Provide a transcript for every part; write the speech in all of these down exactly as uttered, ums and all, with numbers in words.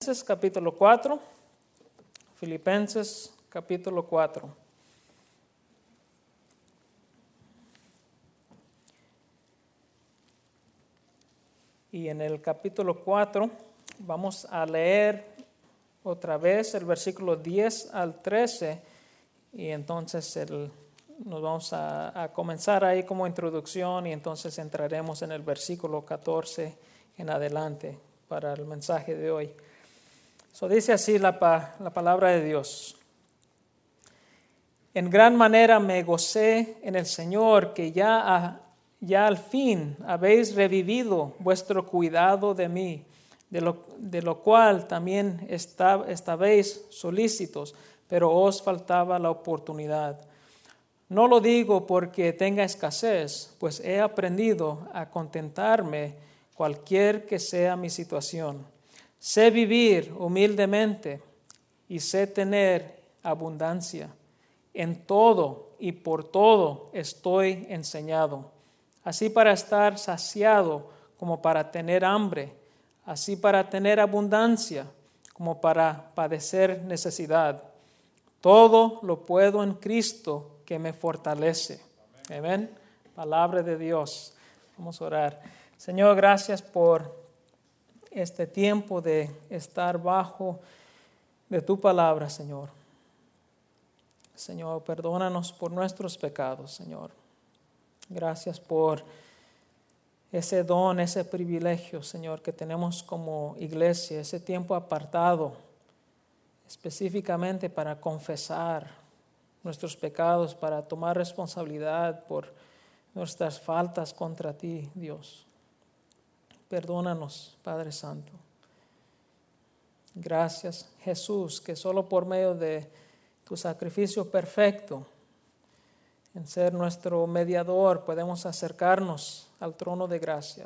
Filipenses capítulo cuatro. Filipenses capítulo cuatro. Y en el capítulo cuatro vamos a leer otra vez el versículo diez al trece. Y entonces el, nos vamos a, a comenzar ahí como introducción y entonces entraremos en el versículo catorce en adelante para el mensaje de hoy. So dice así la, la palabra de Dios. En gran manera me gocé en el Señor que ya, a, ya al fin habéis revivido vuestro cuidado de mí, de lo, de lo cual también está, estabais solícitos, pero os faltaba la oportunidad. No lo digo porque tenga escasez, pues he aprendido a contentarme cualquier que sea mi situación. Sé vivir humildemente y sé tener abundancia. En todo y por todo estoy enseñado, así para estar saciado como para tener hambre, así para tener abundancia como para padecer necesidad. Todo lo puedo en Cristo que me fortalece. Amén. Palabra de Dios. Vamos a orar. Señor, gracias por este tiempo de estar bajo de tu palabra, Señor. Señor, perdónanos por nuestros pecados, Señor. Gracias por ese don, ese privilegio, Señor, que tenemos como iglesia, ese tiempo apartado específicamente para confesar nuestros pecados, para tomar responsabilidad por nuestras faltas contra ti, Dios. Perdónanos, Padre Santo. Gracias, Jesús, que solo por medio de tu sacrificio perfecto, en ser nuestro mediador, podemos acercarnos al trono de gracia.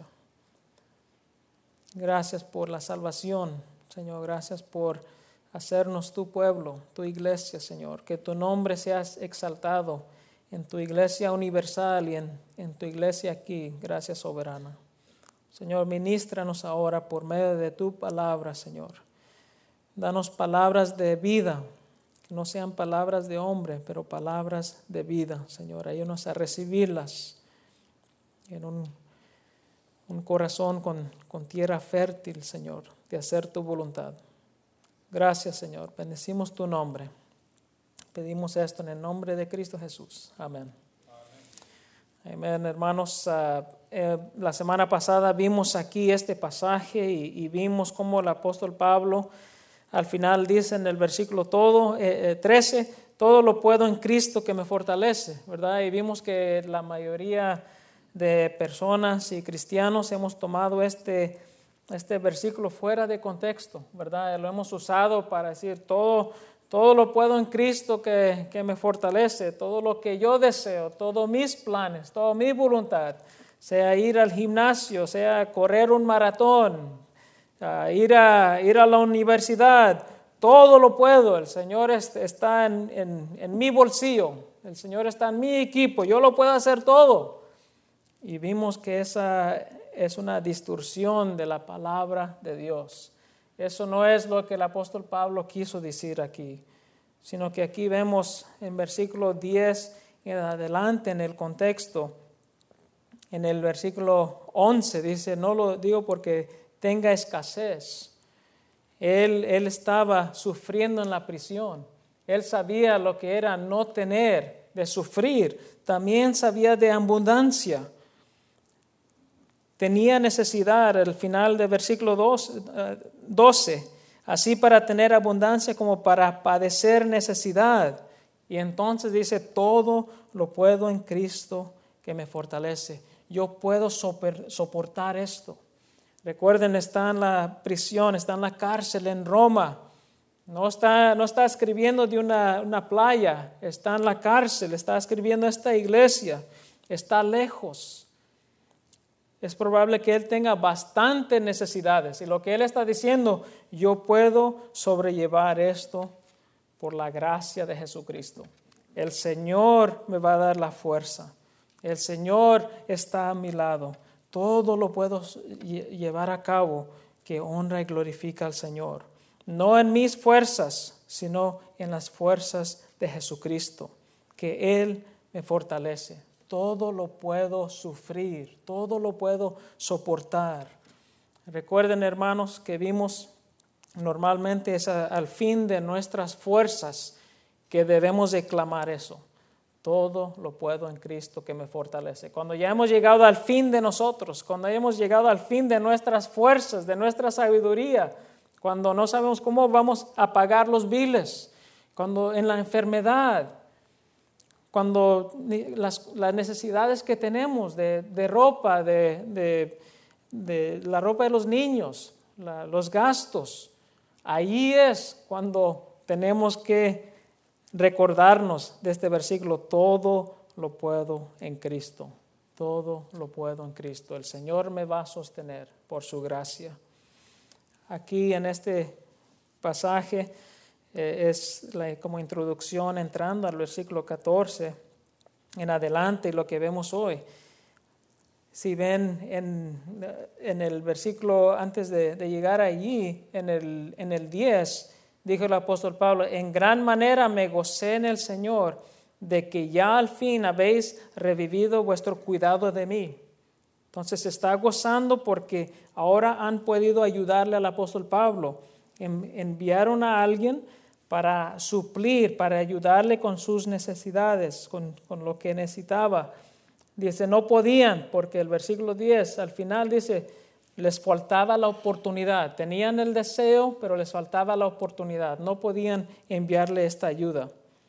Gracias por la salvación, Señor. Gracias por hacernos tu pueblo, tu iglesia, Señor. Que tu nombre sea exaltado en tu iglesia universal y en, en tu iglesia aquí. Gracias, soberana. Señor, ministranos ahora por medio de tu palabra, Señor. Danos palabras de vida, que no sean palabras de hombre, pero palabras de vida, Señor. Ayúdanos a recibirlas en un, un corazón con, con tierra fértil, Señor, de hacer tu voluntad. Gracias, Señor. Bendecimos tu nombre. Pedimos esto en el nombre de Cristo Jesús. Amén. Amén, hermanos. Uh, eh, la semana pasada vimos aquí este pasaje y, y vimos cómo el apóstol Pablo al final dice en el versículo todo, eh, eh, trece, todo lo puedo en Cristo que me fortalece, ¿verdad? Y vimos que la mayoría de personas y cristianos hemos tomado este, este versículo fuera de contexto, ¿verdad? Lo hemos usado para decir todo, todo lo puedo en Cristo que, que me fortalece, todo lo que yo deseo, todos mis planes, toda mi voluntad, sea ir al gimnasio, sea correr un maratón, Uh, ir, a, ir a la universidad, todo lo puedo, el Señor es, está en, en, en mi bolsillo, el Señor está en mi equipo, yo lo puedo hacer todo. Y vimos que esa es una distorsión de la palabra de Dios. Eso no es lo que el apóstol Pablo quiso decir aquí, sino que aquí vemos en versículo diez en adelante en el contexto, en el versículo once dice, no lo digo porque tenga escasez. Él, él estaba sufriendo en la prisión. Él sabía lo que era no tener, de sufrir. También sabía de abundancia. Tenía necesidad, al final del versículo doce, así para tener abundancia como para padecer necesidad. Y entonces dice, todo lo puedo en Cristo que me fortalece. Yo puedo soportar esto. Recuerden, está en la prisión, está en la cárcel en Roma. No está, no está escribiendo de una, una playa, está en la cárcel, está escribiendo esta iglesia, está lejos. Es probable que él tenga bastantes necesidades. Y lo que él está diciendo, yo puedo sobrellevar esto por la gracia de Jesucristo. El Señor me va a dar la fuerza. El Señor está a mi lado. Todo lo puedo llevar a cabo que honra y glorifica al Señor. no en mis fuerzas, sino en las fuerzas de Jesucristo, que Él me fortalece. Todo lo puedo sufrir, todo lo puedo soportar. Recuerden, hermanos, que vimos normalmente es a, al fin de nuestras fuerzas que debemos de clamar eso. Todo lo puedo en Cristo que me fortalece. Cuando ya hemos llegado al fin de nosotros, cuando hemos llegado al fin de nuestras fuerzas, de nuestra sabiduría, cuando no sabemos cómo vamos a pagar los biles, cuando en la enfermedad, cuando las, las necesidades que tenemos de, de ropa, de, de, de la ropa de los niños, la, los gastos, ahí es cuando tenemos que recordarnos de este versículo: todo lo puedo en Cristo, todo lo puedo en Cristo. El Señor me va a sostener por su gracia. Aquí en este pasaje eh, es la, como introducción entrando al versículo catorce en adelante y lo que vemos hoy. Si ven en, en el versículo antes de, de llegar allí, en el, en el diez, dijo el apóstol Pablo: en gran manera me gocé en el Señor de que ya al fin habéis revivido vuestro cuidado de mí. Entonces se está gozando porque ahora han podido ayudarle al apóstol Pablo. Enviaron a alguien para suplir, para ayudarle con sus necesidades, con, con lo que necesitaba. Dice, no podían, porque el versículo diez al final dice, les faltaba la oportunidad. Tenían el deseo, pero les faltaba la oportunidad. No podían enviarle esta ayuda.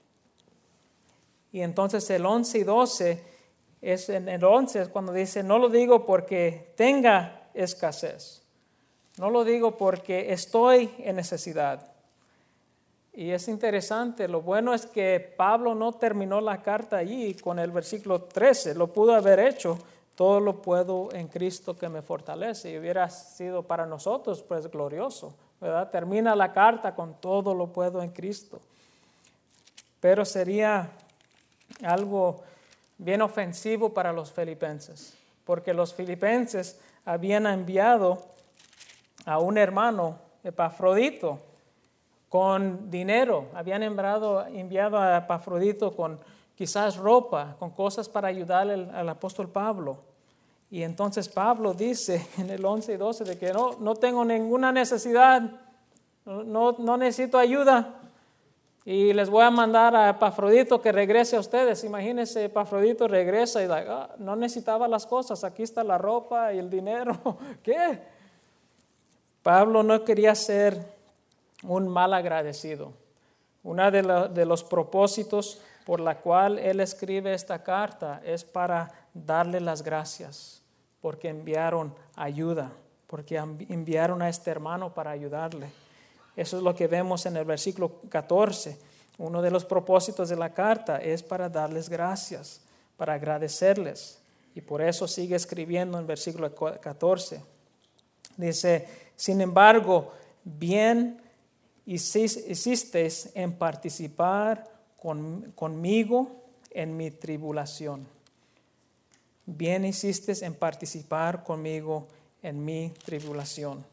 Y entonces el once y doce, es en el once es cuando dice, no lo digo porque tenga escasez. No lo digo porque estoy en necesidad. Y es interesante, lo bueno es que Pablo no terminó la carta allí con el versículo trece, lo pudo haber hecho, todo lo puedo en Cristo que me fortalece, y hubiera sido para nosotros pues glorioso, ¿verdad? Termina la carta con todo lo puedo en Cristo. Pero sería algo bien ofensivo para los filipenses, porque los filipenses habían enviado a un hermano, Epafrodito, con dinero. Habían enviado, enviado a Epafrodito con quizás ropa, con cosas para ayudarle al, al apóstol Pablo. Y entonces Pablo dice en el once y doce de que no, no tengo ninguna necesidad, no, no necesito ayuda. Y les voy a mandar a Epafrodito que regrese a ustedes. Imagínense, Epafrodito regresa y like, ah, no necesitaba las cosas, aquí está la ropa y el dinero. ¿Qué? Pablo no quería ser un mal agradecido. Uno de, la, de los propósitos por la cual él escribe esta carta es para darle las gracias, porque enviaron ayuda, porque enviaron a este hermano para ayudarle. Eso es lo que vemos en el versículo catorce. Uno de los propósitos de la carta es para darles gracias, para agradecerles. Y por eso sigue escribiendo en el versículo catorce. Dice, sin embargo, bien hicisteis en participar con, conmigo en mi tribulación. Bien hicisteis en participar conmigo en mi tribulación.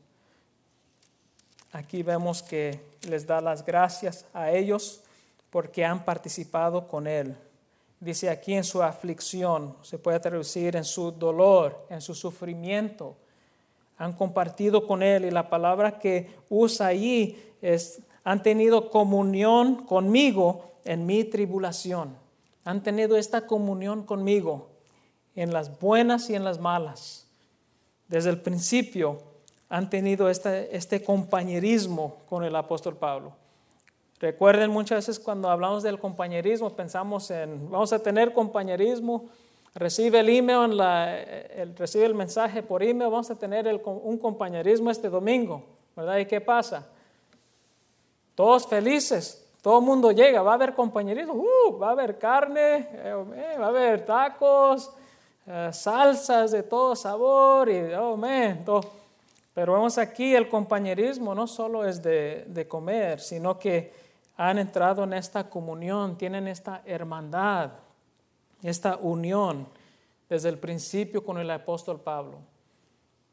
Aquí vemos que les da las gracias a ellos porque han participado con él. Dice aquí en su aflicción, se puede traducir en su dolor, en su sufrimiento. Han compartido con él y la palabra que usa allí es, han tenido comunión conmigo en mi tribulación. Han tenido esta comunión conmigo en las buenas y en las malas. Desde el principio han tenido este, este compañerismo con el apóstol Pablo. Recuerden, muchas veces cuando hablamos del compañerismo pensamos en, vamos a tener compañerismo, recibe el email, la, el, recibe el mensaje por email, vamos a tener el, un compañerismo este domingo, ¿verdad? ¿Y qué pasa? Todos felices, todo el mundo llega, va a haber compañerismo, uh, va a haber carne, eh, va a haber tacos, eh, salsas de todo sabor, y oh man, todo. Pero vemos aquí el compañerismo no solo es de, de comer, sino que han entrado en esta comunión, tienen esta hermandad, esta unión desde el principio con el apóstol Pablo.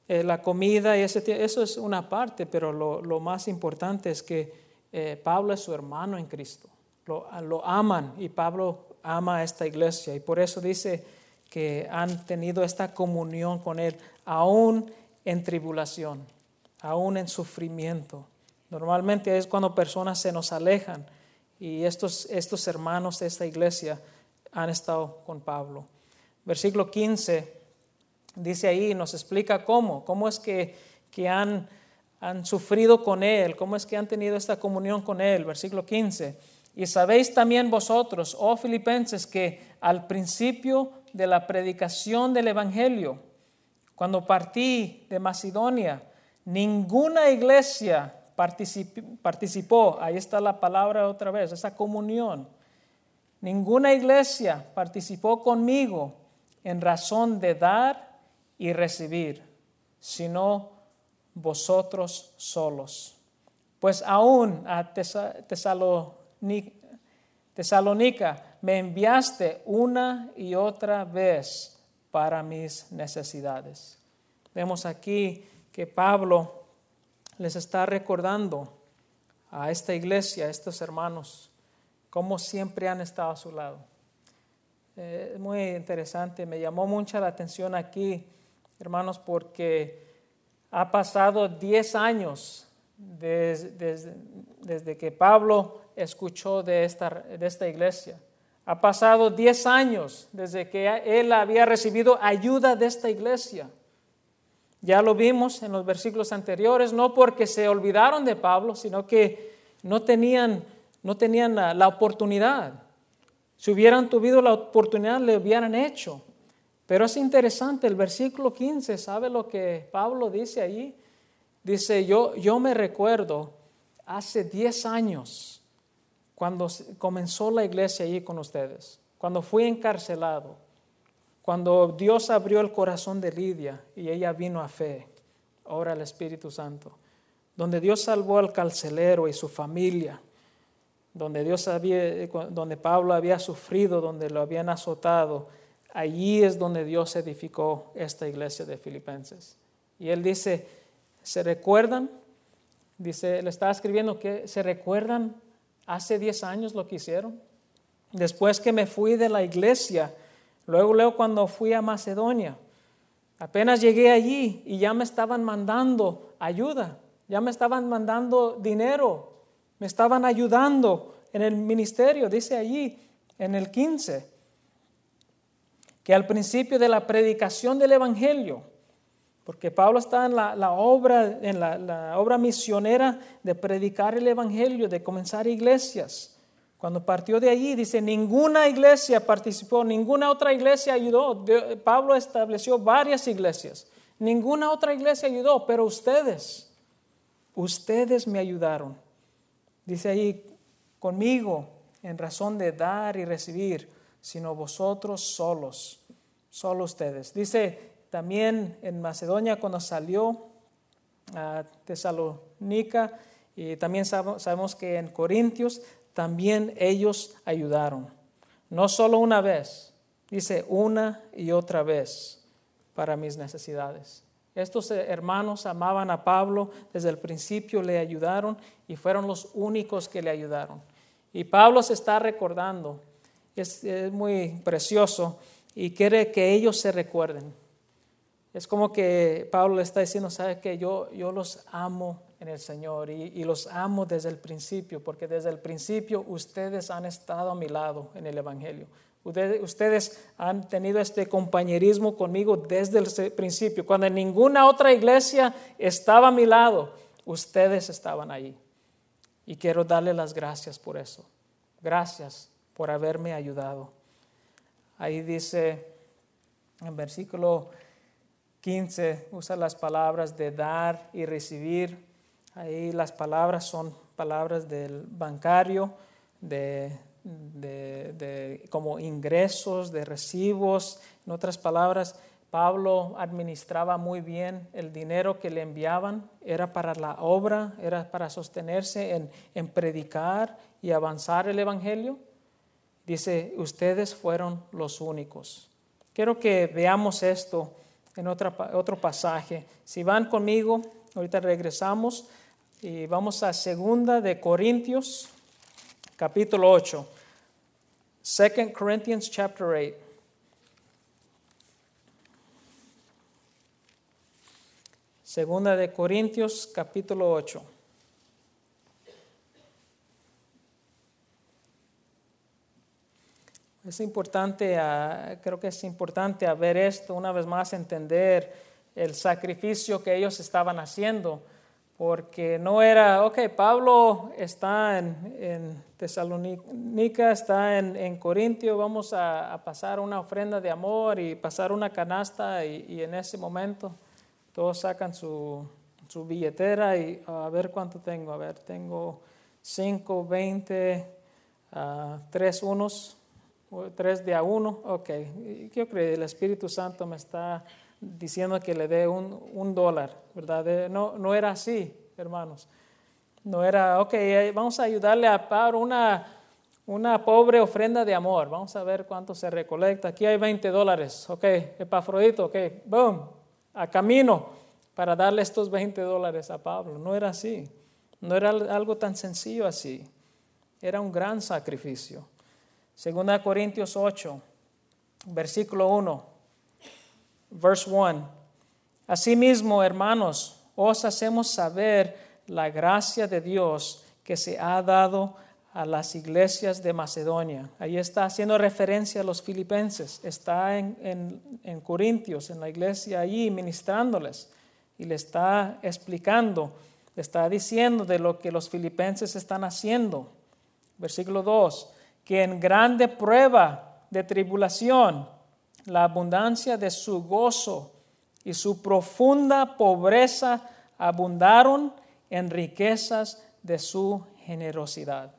eh, la comida, y ese, eso es una parte, pero lo, lo más importante es que eh, Pablo es su hermano en Cristo. Lo, lo aman y Pablo ama a esta iglesia y por eso dice que han tenido esta comunión con él, aún en tribulación, aún en sufrimiento. Normalmente es cuando personas se nos alejan y estos, estos hermanos de esta iglesia han estado con Pablo. Versículo quince dice ahí, nos explica cómo, cómo es que, que han, han sufrido con él, cómo es que han tenido esta comunión con él. Versículo quince, y sabéis también vosotros, oh filipenses, que al principio de la predicación del evangelio, cuando partí de Macedonia, ninguna iglesia participó, ahí está la palabra otra vez, esa comunión. Ninguna iglesia participó conmigo en razón de dar y recibir, sino vosotros solos. Pues aún a Tesalónica me enviaste una y otra vez para mis necesidades. Vemos aquí que Pablo les está recordando a esta iglesia, a estos hermanos, cómo siempre han estado a su lado. Es eh, muy interesante, me llamó mucha la atención aquí, hermanos, porque ha pasado diez años desde, desde, desde que Pablo escuchó de esta, de esta iglesia. Ha pasado diez años desde que él había recibido ayuda de esta iglesia. Ya lo vimos en los versículos anteriores, no porque se olvidaron de Pablo, sino que no tenían, no tenían la, la oportunidad. Si hubieran tenido la oportunidad, le hubieran hecho. Pero es interesante, el versículo quince, ¿sabe lo que Pablo dice allí? Dice, yo, yo me recuerdo hace diez años, cuando comenzó la iglesia allí con ustedes, cuando fui encarcelado, cuando Dios abrió el corazón de Lidia y ella vino a fe, ahora el Espíritu Santo, donde Dios salvó al carcelero y su familia, donde, Dios había, donde Pablo había sufrido, donde lo habían azotado, allí es donde Dios edificó esta iglesia de Filipenses. Y él dice, ¿se recuerdan? Dice, le estaba escribiendo que ¿se recuerdan hace diez años lo que hicieron? Después que me fui de la iglesia, luego, luego cuando fui a Macedonia, apenas llegué allí y ya me estaban mandando ayuda, ya me estaban mandando dinero, me estaban ayudando en el ministerio, dice allí en el quince, que al principio de la predicación del evangelio, porque Pablo está en la, la obra, en la, la obra misionera de predicar el evangelio, de comenzar iglesias. Cuando partió de allí, dice, ninguna iglesia participó, ninguna otra iglesia ayudó. Pablo estableció varias iglesias, ninguna otra iglesia ayudó, pero ustedes, ustedes me ayudaron. Dice ahí, conmigo, en razón de dar y recibir, sino vosotros solos, solo ustedes. Dice también en Macedonia cuando salió a Tesalónica, y también sabemos que en Corintios, también ellos ayudaron. No solo una vez, dice una y otra vez para mis necesidades. Estos hermanos amaban a Pablo, desde el principio le ayudaron y fueron los únicos que le ayudaron. Y Pablo se está recordando, es, es muy precioso y quiere que ellos se recuerden. Es como que Pablo le está diciendo, ¿sabe qué? Yo, yo los amo en el Señor y, y los amo desde el principio, porque desde el principio ustedes han estado a mi lado en el Evangelio. Ustedes, ustedes han tenido este compañerismo conmigo desde el principio. Cuando en ninguna otra iglesia estaba a mi lado, ustedes estaban allí. Y quiero darle las gracias por eso. Gracias por haberme ayudado. Ahí dice en versículo quince, usa las palabras de dar y recibir. Ahí las palabras son palabras del bancario, de, de, de, como ingresos, de recibos. En otras palabras, Pablo administraba muy bien el dinero que le enviaban. Era para la obra, era para sostenerse en, en predicar y avanzar el Evangelio. Dice, ustedes fueron los únicos. Quiero que veamos esto en otra, otro pasaje. Si van conmigo, ahorita regresamos y vamos a Segunda de Corintios, capítulo ocho. Second Corinthians chapter eight. Segunda de Corintios, capítulo ocho. Es importante, uh, creo que es importante a ver esto una vez más, entender el sacrificio que ellos estaban haciendo, porque no era, ok, Pablo está en, en Tesalónica, está en, en Corintio, vamos a, a pasar una ofrenda de amor y pasar una canasta y, y en ese momento todos sacan su, su billetera y a ver cuánto tengo, a ver, tengo cinco, veinte, uh, tres unos. Tres de a uno, ok. Yo creo que el Espíritu Santo me está diciendo que le dé un, un dólar, ¿verdad? No, no era así, hermanos. No era, ok, vamos a ayudarle a Pablo una, una pobre ofrenda de amor. Vamos a ver cuánto se recolecta. Aquí hay veinte dólares, ok. Epafrodito, ok, boom, a camino para darle estos veinte dólares a Pablo. No era así. No era algo tan sencillo así. Era un gran sacrificio. Segunda Corintios ocho, versículo uno, verse one. Asimismo, hermanos, os hacemos saber la gracia de Dios que se ha dado a las iglesias de Macedonia. Ahí está haciendo referencia a los filipenses. Está en, en, en Corintios, en la iglesia allí, ministrándoles. Y le está explicando, le está diciendo de lo que los filipenses están haciendo. Versículo dos. Que en grande prueba de tribulación, la abundancia de su gozo y su profunda pobreza abundaron en riquezas de su generosidad.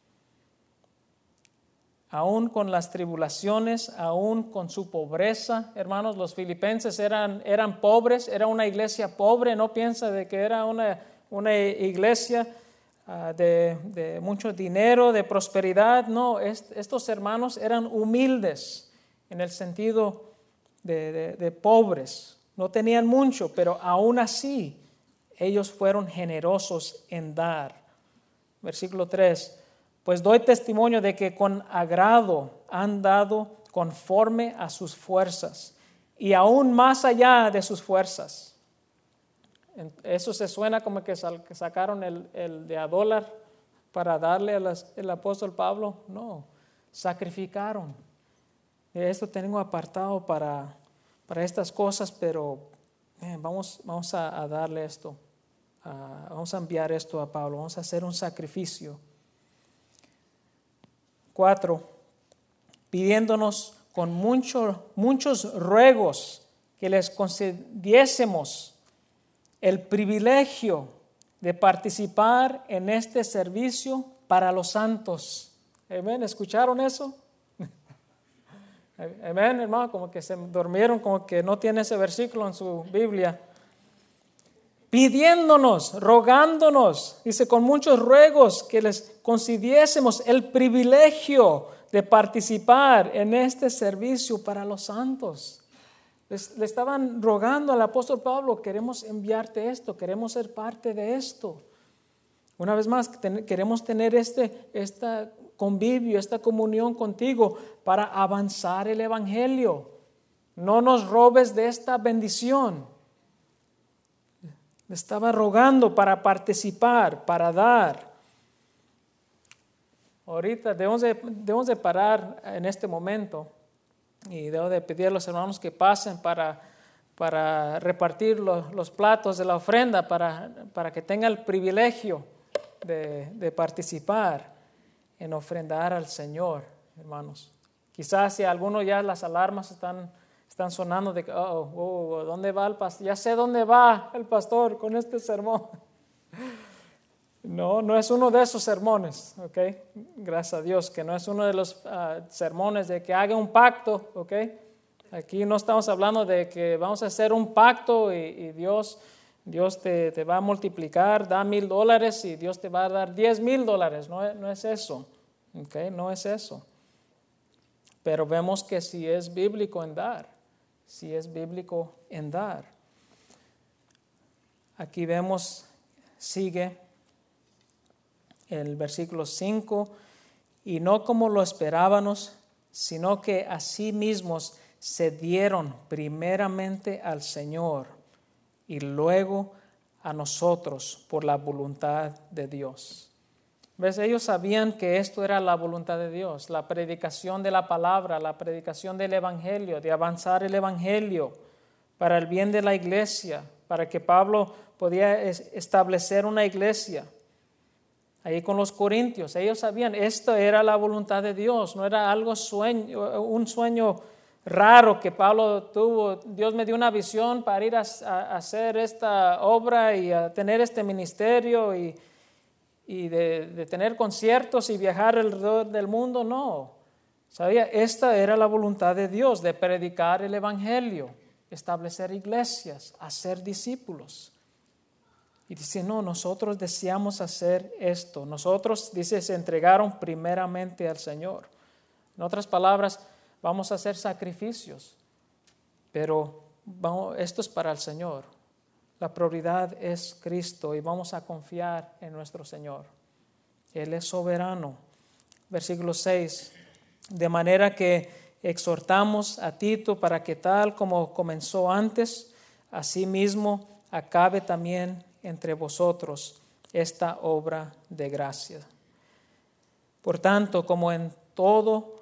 Aún con las tribulaciones, aún con su pobreza, hermanos, los filipenses eran, eran pobres, era una iglesia pobre, no piensa de que era una, una iglesia Uh, de, de mucho dinero, de prosperidad. No, est, estos hermanos eran humildes en el sentido de, de, de pobres. No tenían mucho, pero aún así ellos fueron generosos en dar. Versículo tres. Pues doy testimonio de que con agrado han dado conforme a sus fuerzas y aún más allá de sus fuerzas. Eso se suena como que sacaron el, el de a dólar para darle al apóstol Pablo. No, sacrificaron. Esto tengo apartado para, para estas cosas, pero eh, vamos, vamos a, a darle esto. Uh, vamos a enviar esto a Pablo. Vamos a hacer un sacrificio. Cuatro, pidiéndonos con mucho, muchos ruegos que les concediésemos el privilegio de participar en este servicio para los santos. Amén. ¿Escucharon eso? Amén, hermano. Como que se durmieron, como que no tiene ese versículo en su Biblia. Pidiéndonos, rogándonos, dice, con muchos ruegos que les concediésemos el privilegio de participar en este servicio para los santos. Les, le estaban rogando al apóstol Pablo, queremos enviarte esto, queremos ser parte de esto. Una vez más, ten, queremos tener este esta convivio, esta comunión contigo para avanzar el evangelio. No nos robes de esta bendición. Le estaba rogando para participar, para dar. Ahorita debemos de, debemos de parar en este momento. Y debo de pedir a los hermanos que pasen para, para repartir los, los platos de la ofrenda, para, para que tengan el privilegio de, de participar en ofrendar al Señor, hermanos. Quizás si algunos ya las alarmas están, están sonando de que, oh, oh, ¿dónde va el pastor? Ya sé dónde va el pastor con este sermón. No, no es uno de esos sermones, ¿ok? Gracias a Dios que no es uno de los uh, sermones de que haga un pacto, ¿ok? Aquí no estamos hablando de que vamos a hacer un pacto y, y Dios, Dios te, te va a multiplicar, da mil dólares y Dios te va a dar diez mil dólares. No, no es eso, ¿ok? No es eso. Pero vemos que sí es bíblico en dar. si es bíblico en dar. Aquí vemos, sigue el versículo cinco, y no como lo esperábamos, sino que a sí mismos se dieron primeramente al Señor y luego a nosotros por la voluntad de Dios. ¿Ves? Ellos sabían que esto era la voluntad de Dios, la predicación de la palabra, la predicación del Evangelio, de avanzar el Evangelio para el bien de la iglesia, para que Pablo podía establecer una iglesia. Ahí con los corintios, ellos sabían, esto era la voluntad de Dios, no era algo sueño, un sueño raro que Pablo tuvo. Dios me dio una visión para ir a, a hacer esta obra y a tener este ministerio y, y de, de tener conciertos y viajar alrededor del mundo. No, sabía, esta era la voluntad de Dios, de predicar el Evangelio, establecer iglesias, hacer discípulos. Y dice, no, nosotros deseamos hacer esto. Nosotros, dice, se entregaron primeramente al Señor. En otras palabras, vamos a hacer sacrificios, pero vamos, esto es para el Señor. La prioridad es Cristo y vamos a confiar en nuestro Señor. Él es soberano. Versículo seis, de manera que exhortamos a Tito para que tal como comenzó antes, asimismo acabe también entre vosotros esta obra de gracia. Por tanto, como en todo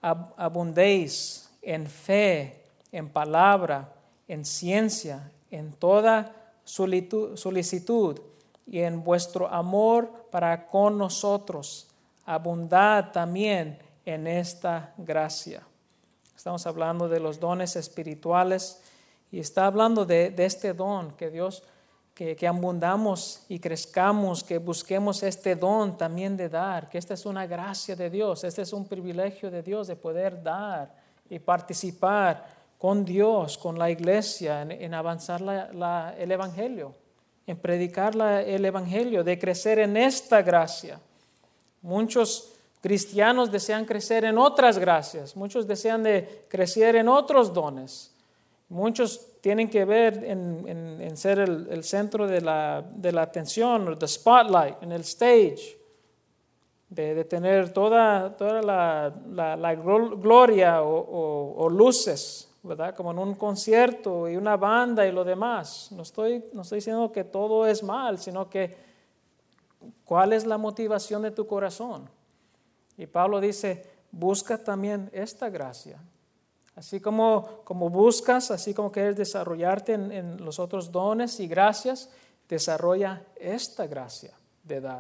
abundéis en fe, en palabra, en ciencia, en toda solicitud y en vuestro amor para con nosotros, abundad también en esta gracia. Estamos hablando de los dones espirituales y está hablando de, de este don que Dios Que, que abundamos y crezcamos, que busquemos este don también de dar, que esta es una gracia de Dios, este es un privilegio de Dios de poder dar y participar con Dios, con la iglesia, en, en avanzar la, la, el Evangelio, en predicar la, el Evangelio, de crecer en esta gracia. Muchos cristianos desean crecer en otras gracias, muchos desean de crecer en otros dones. Muchos tienen que ver en, en, en ser el, el centro de la, de la atención, o the spotlight, en el stage, de, de tener toda, toda la, la, la gloria o, o, o luces, ¿verdad? Como en un concierto y una banda y lo demás. No estoy, no estoy diciendo que todo es mal, sino que ¿cuál es la motivación de tu corazón? Y Pablo dice, busca también esta gracia. Así como, como buscas, así como quieres desarrollarte en, en los otros dones y gracias, desarrolla esta gracia de dar.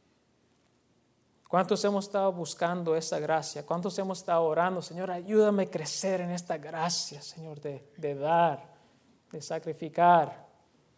¿Cuántos hemos estado buscando esa gracia? ¿Cuántos hemos estado orando? Señor, ayúdame a crecer en esta gracia, Señor, de, de dar, de sacrificar.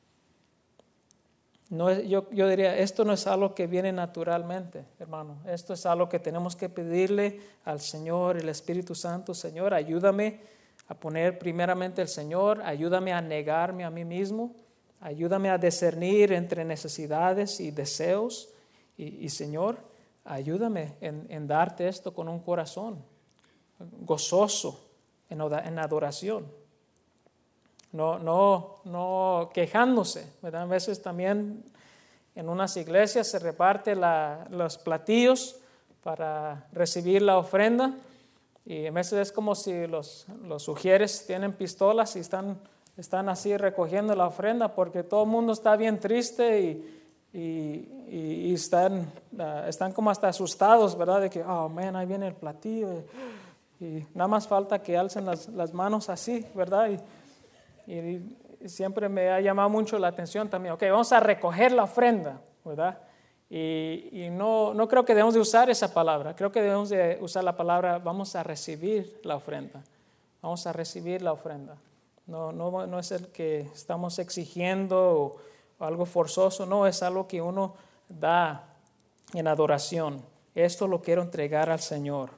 No es, yo, yo diría, esto no es algo que viene naturalmente, hermano. Esto es algo que tenemos que pedirle al Señor, el Espíritu Santo. Señor, ayúdame a poner primeramente el Señor, ayúdame a negarme a mí mismo, ayúdame a discernir entre necesidades y deseos. Y, y Señor, ayúdame en, en darte esto con un corazón gozoso, en, en adoración. No, no, no quejándose, ¿verdad? A veces también en unas iglesias se reparte la, los platillos para recibir la ofrenda y a veces es como si los, los sugieres tienen pistolas y están, están así recogiendo la ofrenda porque todo el mundo está bien triste y, y, y, y están, uh, están como hasta asustados, ¿verdad? De que, oh, man, ahí viene el platillo y, y nada más falta que alcen las, las manos así, ¿verdad? Y, Y siempre me ha llamado mucho la atención también, ok, vamos a recoger la ofrenda, ¿verdad? Y, y no, no creo que debemos de usar esa palabra, creo que debemos de usar la palabra, vamos a recibir la ofrenda, vamos a recibir la ofrenda. No, no, no es el que estamos exigiendo o, o algo forzoso, no, es algo que uno da en adoración. Esto lo quiero entregar al Señor.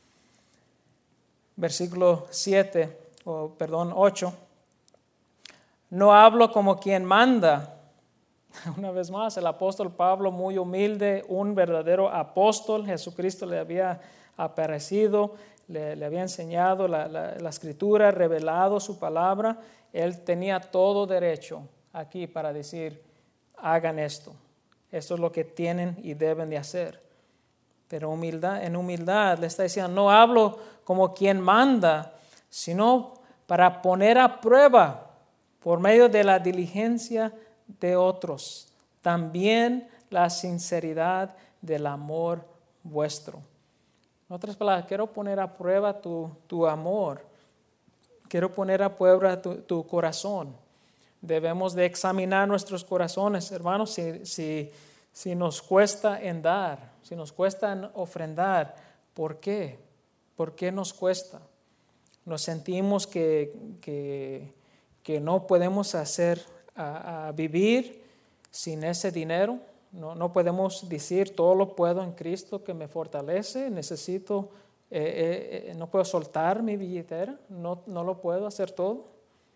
Versículo siete, o perdón, ocho. No hablo como quien manda, Una vez más, el apóstol Pablo, muy humilde, un verdadero apóstol. Jesucristo le había aparecido, le, le había enseñado la, la, la escritura, revelado su palabra. Él tenía todo derecho aquí para decir, hagan esto. Esto es lo que tienen y deben de hacer. Pero humildad, en humildad le está diciendo, no hablo como quien manda, sino para poner a prueba por medio de la diligencia de otros, también la sinceridad del amor vuestro. En otras palabras, quiero poner a prueba tu, tu amor, quiero poner a prueba tu, tu corazón. Debemos de examinar nuestros corazones, hermanos, si, si, si nos cuesta en dar, si nos cuesta en ofrendar. ¿Por qué? ¿Por qué nos cuesta? Nos sentimos que, que, que no podemos hacer a, a vivir sin ese dinero. No, no podemos decir todo lo puedo en Cristo que me fortalece. Necesito, eh, eh, no puedo soltar mi billetera, no, no lo puedo hacer todo.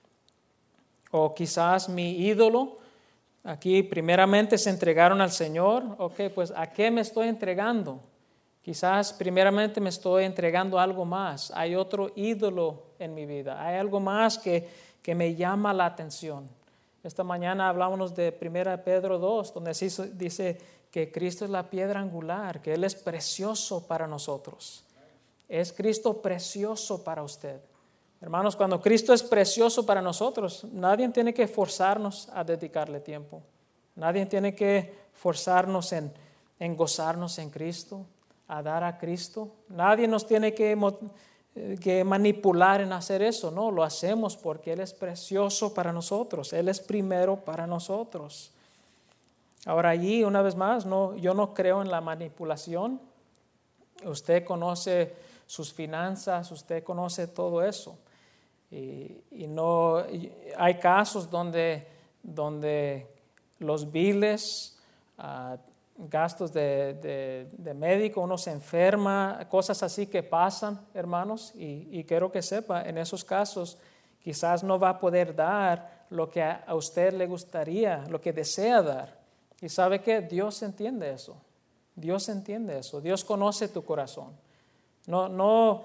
O quizás mi ídolo, aquí primeramente se entregaron al Señor. Ok, pues ¿a qué me estoy entregando? Quizás primeramente me estoy entregando algo más. Hay otro ídolo en mi vida. Hay algo más que, que me llama la atención. Esta mañana hablábamos de primera Pedro dos, donde dice que Cristo es la piedra angular, que Él es precioso para nosotros. Es Cristo precioso para usted. Hermanos, cuando Cristo es precioso para nosotros, nadie tiene que forzarnos a dedicarle tiempo. Nadie tiene que forzarnos en, en gozarnos en Cristo, a dar a Cristo. Nadie nos tiene que, que manipular en hacer eso. No, lo hacemos porque Él es precioso para nosotros. Él es primero para nosotros. Ahora allí, una vez más, no, yo no creo en la manipulación. Usted conoce sus finanzas, usted conoce todo eso. Y, y no, y hay casos donde, donde los biles, uh, gastos de, de, de médico, uno se enferma, cosas así que pasan, hermanos, y, y quiero que sepa, en esos casos quizás no va a poder dar lo que a, a usted le gustaría, lo que desea dar. Y ¿sabe qué? Dios entiende eso. Dios entiende eso. Dios conoce tu corazón. No, no,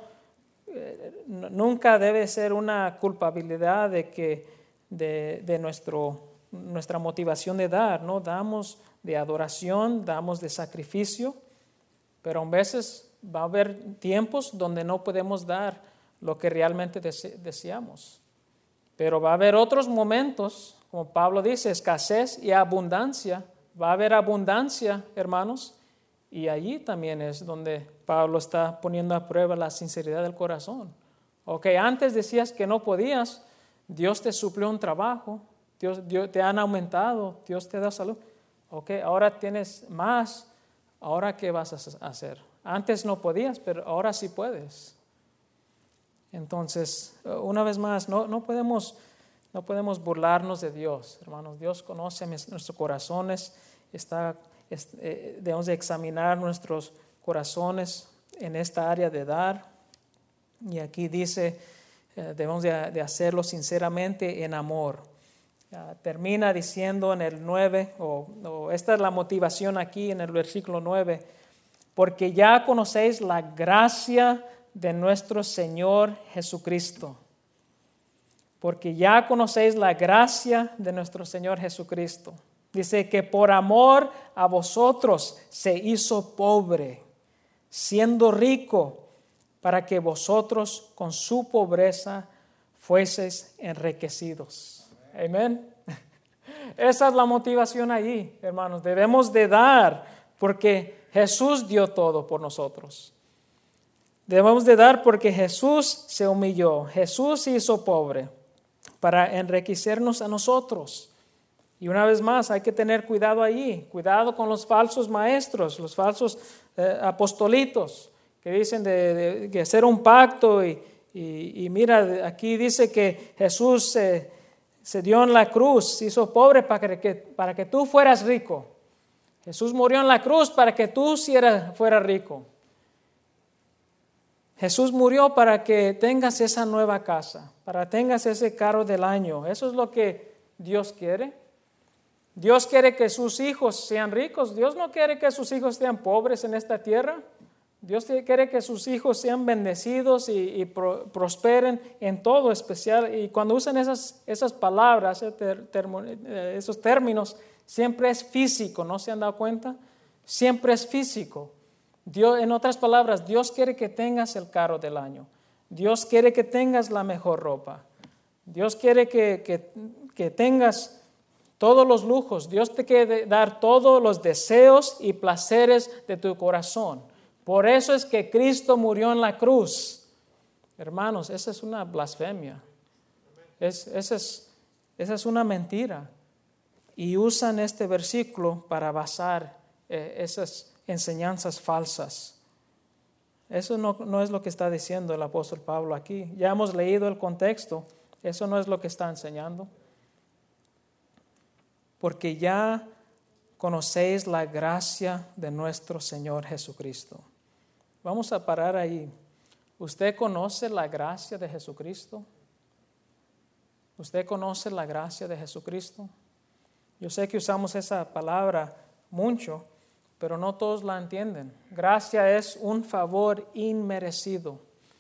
eh, nunca debe ser una culpabilidad de que de, de nuestro, nuestra motivación de dar, ¿no? Damos de adoración, damos de sacrificio, pero a veces va a haber tiempos donde no podemos dar lo que realmente dese, deseamos. Pero va a haber otros momentos, como Pablo dice, escasez y abundancia. Va a haber abundancia, hermanos, y allí también es donde Pablo está poniendo a prueba la sinceridad del corazón. Ok, antes decías que no podías, Dios te suplió un trabajo, Dios, Dios te han aumentado, Dios te da salud. Ok, ahora tienes más, ahora ¿qué vas a hacer? Antes no podías, pero ahora sí puedes. Entonces, una vez más, no, no, podemos, no podemos burlarnos de Dios, hermanos. Dios conoce nuestros corazones, está, es, eh, debemos de examinar nuestros corazones en esta área de dar. Y aquí dice, eh, debemos de, de hacerlo sinceramente en amor. Uh, termina diciendo en el nueve, o, o esta es la motivación aquí en el versículo nueve, porque ya conocéis la gracia de nuestro Señor Jesucristo. Porque ya conocéis la gracia de nuestro Señor Jesucristo. Dice que por amor a vosotros se hizo pobre, siendo rico, para que vosotros con su pobreza fueseis enriquecidos. Amén. Esa es la motivación ahí, hermanos. Debemos de dar porque Jesús dio todo por nosotros. Debemos de dar porque Jesús se humilló. Jesús se hizo pobre para enriquecernos a nosotros. Y una vez más hay que tener cuidado ahí. Cuidado con los falsos maestros, los falsos eh, apostolitos que dicen de, de, de hacer un pacto. Y, y, y mira, aquí dice que Jesús eh, se dio en la cruz, se hizo pobre para que, para que tú fueras rico. Jesús murió en la cruz para que tú fueras rico. Jesús murió para que tengas esa nueva casa, para que tengas ese carro del año. Eso es lo que Dios quiere. Dios quiere que sus hijos sean ricos. Dios no quiere que sus hijos sean pobres en esta tierra. Dios quiere que sus hijos sean bendecidos y, y pro, prosperen en todo especial. Y cuando usan esas, esas palabras, esos términos, siempre es físico, ¿no se han dado cuenta? Siempre es físico. Dios, en otras palabras, Dios quiere que tengas el carro del año. Dios quiere que tengas la mejor ropa. Dios quiere que, que, que tengas todos los lujos. Dios te quiere dar todos los deseos y placeres de tu corazón. Por eso es que Cristo murió en la cruz. Hermanos, esa es una blasfemia. Es, esa, es, esa es una mentira. Y usan este versículo para basar eh, esas enseñanzas falsas. Eso no, no es lo que está diciendo el apóstol Pablo aquí. Ya hemos leído el contexto. Eso no es lo que está enseñando. Porque ya conocéis la gracia de nuestro Señor Jesucristo. Vamos a parar ahí. ¿Usted conoce la gracia de Jesucristo? ¿Usted conoce la gracia de Jesucristo? Yo sé que usamos esa palabra mucho, pero no todos la entienden. Gracia es un favor inmerecido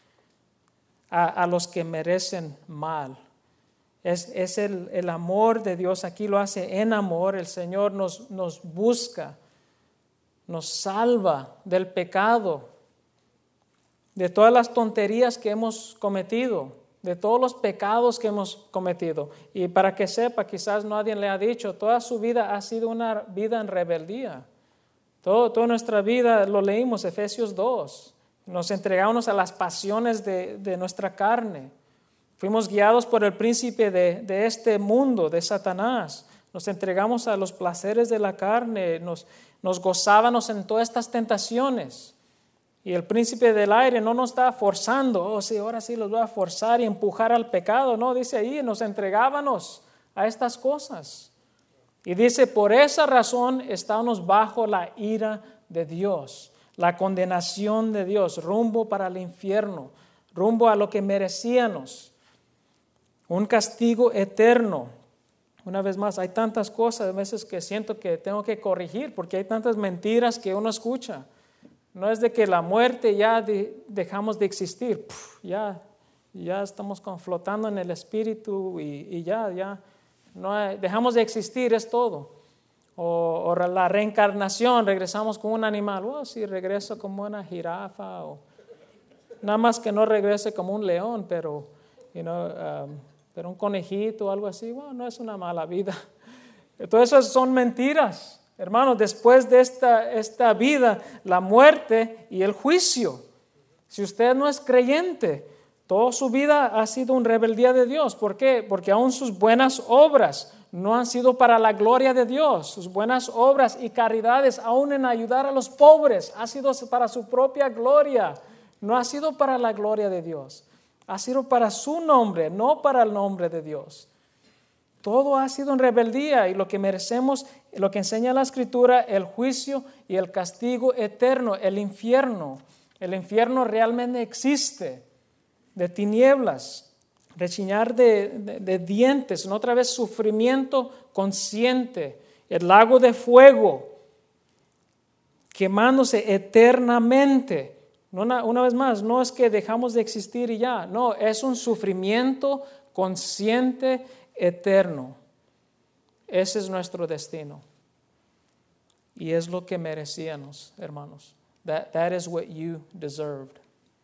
a, a los que merecen mal. Es, es el, el amor de Dios, aquí lo hace en amor. El Señor nos, nos busca, nos salva del pecado, de todas las tonterías que hemos cometido, de todos los pecados que hemos cometido. Y para que sepa, quizás nadie le ha dicho, toda su vida ha sido una vida en rebeldía. Todo, toda nuestra vida, lo leímos, Efesios dos, nos entregamos a las pasiones de, de nuestra carne. Fuimos guiados por el príncipe de, de este mundo, de Satanás. Nos entregamos a los placeres de la carne, nos, nos gozábamos en todas estas tentaciones. Y el príncipe del aire no nos está forzando, oh sí, ahora sí los voy a forzar y empujar al pecado. No, dice ahí, nos entregábamos a estas cosas. Y dice, por esa razón estamos bajo la ira de Dios, la condenación de Dios, rumbo para el infierno, rumbo a lo que merecíamos. Un castigo eterno. Una vez más, hay tantas cosas a veces que siento que tengo que corregir porque hay tantas mentiras que uno escucha. No es de que la muerte ya de, dejamos de existir, Puf, ya, ya estamos flotando en el espíritu y, y ya, ya no hay, dejamos de existir, es todo. O, o la reencarnación, regresamos como un animal, oh, sí, regreso como una jirafa, o nada más que no regrese como un león, pero you know, um, pero un conejito o algo así, bueno, no es una mala vida. Todas esas son mentiras, hermanos. Después de esta, esta vida, la muerte y el juicio. Si usted no es creyente, toda su vida ha sido una rebeldía de Dios. ¿Por qué? Porque aún sus buenas obras no han sido para la gloria de Dios. Sus buenas obras y caridades, aún en ayudar a los pobres, ha sido para su propia gloria. No ha sido para la gloria de Dios. Ha sido para su nombre, no para el nombre de Dios. Todo ha sido en rebeldía y lo que merecemos, lo que enseña la Escritura, el juicio y el castigo eterno, el infierno. El infierno realmente existe, de tinieblas, rechinar de, de, de dientes, ¿no? Otra vez sufrimiento consciente, el lago de fuego, quemándose eternamente. Una, una vez más, no es que dejamos de existir y ya, no, es un sufrimiento consciente eterno. Ese es nuestro destino. Y es lo que merecíamos, hermanos. That, that is what you deserved.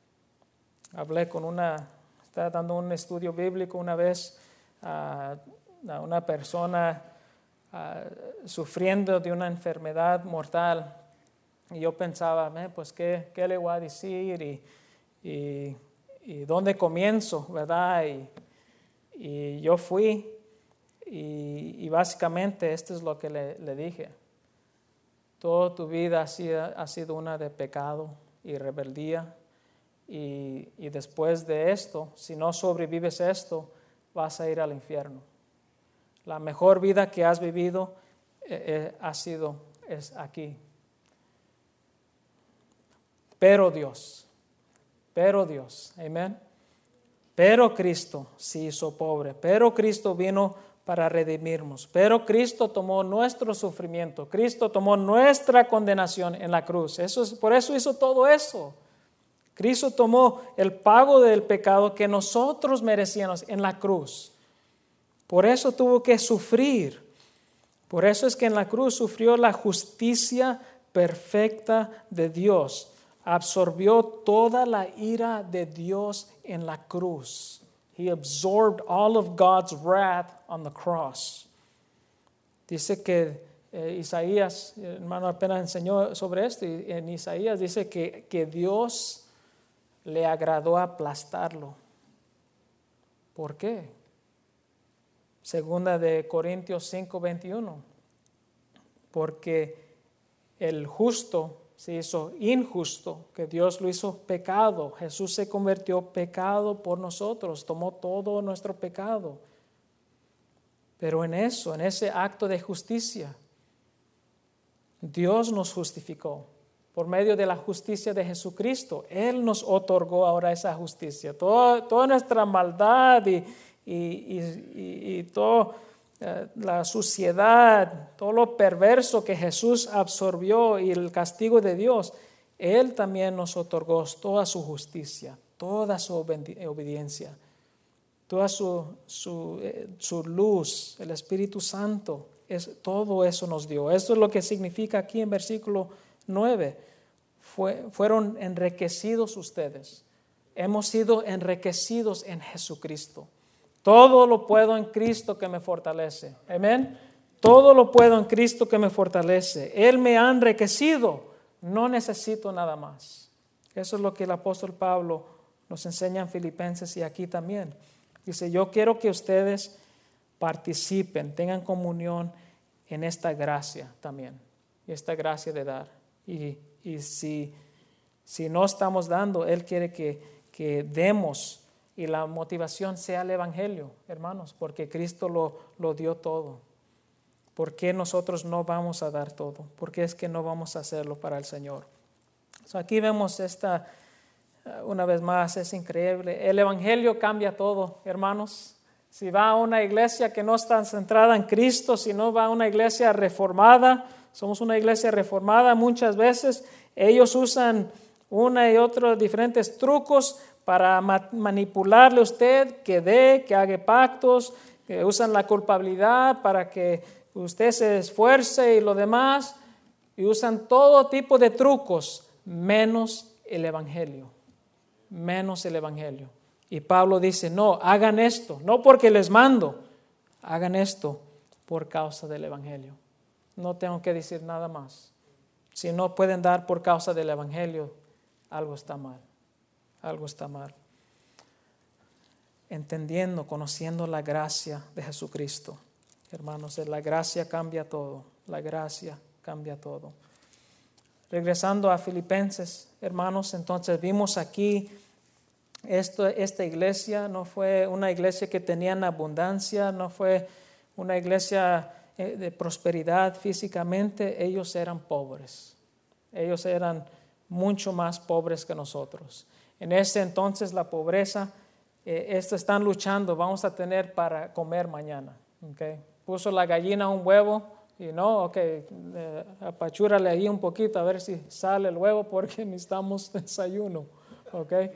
Hablé con una, estaba dando un estudio bíblico una vez uh, a una persona uh, sufriendo de una enfermedad mortal. Y yo pensaba, pues, ¿qué, qué le voy a decir? Y, y, y ¿dónde comienzo? ¿Verdad? Y, y yo fui y, y básicamente esto es lo que le, le dije. Toda tu vida ha sido, ha sido una de pecado y rebeldía. Y, y después de esto, si no sobrevives esto, vas a ir al infierno. La mejor vida que has vivido eh, eh, ha sido es aquí. Pero Dios, pero Dios, amén. Pero Cristo se hizo pobre, pero Cristo vino para redimirnos. Pero Cristo tomó nuestro sufrimiento, Cristo tomó nuestra condenación en la cruz. Eso es, por eso hizo todo eso. Cristo tomó el pago del pecado que nosotros merecíamos en la cruz. Por eso tuvo que sufrir. Por eso es que en la cruz sufrió la justicia perfecta de Dios. Absorbió toda la ira de Dios en la cruz. He absorbed all of God's wrath on the cross. Dice que eh, Isaías, hermano apenas enseñó sobre esto, y en Isaías dice que, que Dios le agradó aplastarlo. ¿Por qué? Segunda de Corintios cinco veintiuno. Porque el justo se hizo injusto, que Dios lo hizo pecado. Jesús se convirtió pecado por nosotros, tomó todo nuestro pecado. Pero en eso, en ese acto de justicia, Dios nos justificó. Por medio de la justicia de Jesucristo, Él nos otorgó ahora esa justicia. Toda, toda nuestra maldad y, y, y, y, y toda eh, la suciedad, todo lo perverso que Jesús absorbió y el castigo de Dios, Él también nos otorgó toda su justicia, toda su obediencia, toda su, su, eh, su luz, el Espíritu Santo. Es, todo eso nos dio. Eso es lo que significa aquí en versículo nueve. Fue, fueron enriquecidos ustedes. Hemos sido enriquecidos en Jesucristo. Todo lo puedo en Cristo que me fortalece. Amén. Todo lo puedo en Cristo que me fortalece. Él me ha enriquecido. No necesito nada más. Eso es lo que el apóstol Pablo nos enseña en Filipenses y aquí también. Dice, yo quiero que ustedes participen, tengan comunión en esta gracia también. Esta gracia de dar. Y, y si, si no estamos dando, Él quiere que, que demos y la motivación sea el Evangelio, hermanos, porque Cristo lo, lo dio todo. ¿Por qué nosotros no vamos a dar todo? ¿Por qué es que no vamos a hacerlo para el Señor? So aquí vemos esta, una vez más, es increíble. El Evangelio cambia todo, hermanos. Si va a una iglesia que no está centrada en Cristo, si no va a una iglesia reformada, somos una iglesia reformada muchas veces, ellos usan una y otra diferentes trucos para ma- manipularle a usted, que dé, que haga pactos, que usan la culpabilidad para que usted se esfuerce y lo demás, y usan todo tipo de trucos, menos el Evangelio, menos el Evangelio. Y Pablo dice, no, hagan esto, no porque les mando, hagan esto por causa del Evangelio. No tengo que decir nada más. Si no pueden dar por causa del Evangelio, algo está mal, algo está mal. Entendiendo, conociendo la gracia de Jesucristo. Hermanos, la gracia cambia todo, la gracia cambia todo. Regresando a Filipenses, hermanos, entonces vimos aquí Esto, esta iglesia no fue una iglesia que tenía abundancia, no fue una iglesia de prosperidad físicamente. Ellos eran pobres. Ellos eran mucho más pobres que nosotros. En ese entonces la pobreza, eh, estos están luchando, vamos a tener para comer mañana. ¿Okay? Puso la gallina un huevo y no, ok, eh, apachúrale ahí un poquito a ver si sale el huevo porque necesitamos desayuno. Okay.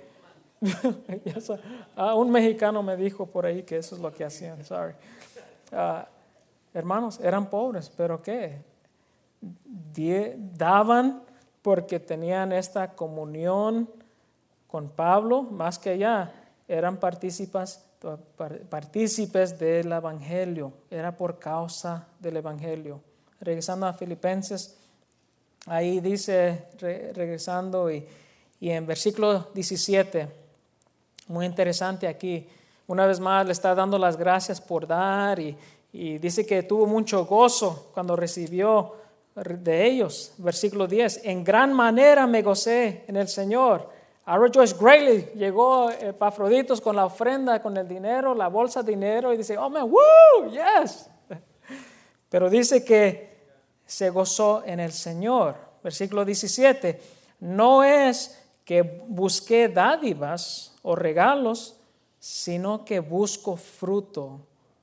uh, un mexicano me dijo por ahí que eso es lo que hacían. Sorry. Uh, hermanos, eran pobres, pero ¿qué? Die, daban porque tenían esta comunión con Pablo, más que allá, eran partícipes, partícipes del Evangelio, era por causa del Evangelio. Regresando a Filipenses, ahí dice, re, regresando y, y en versículo diecisiete, muy interesante aquí, una vez más le está dando las gracias por dar y, y dice que tuvo mucho gozo cuando recibió de ellos. Versículo diez, en gran manera me gocé en el Señor. I rejoiced greatly. Llegó Epafroditos con la ofrenda, con el dinero, la bolsa de dinero y dice, oh man, woo, yes. Pero dice que se gozó en el Señor. Versículo diecisiete, no es que busqué dádivas o regalos, sino que busco fruto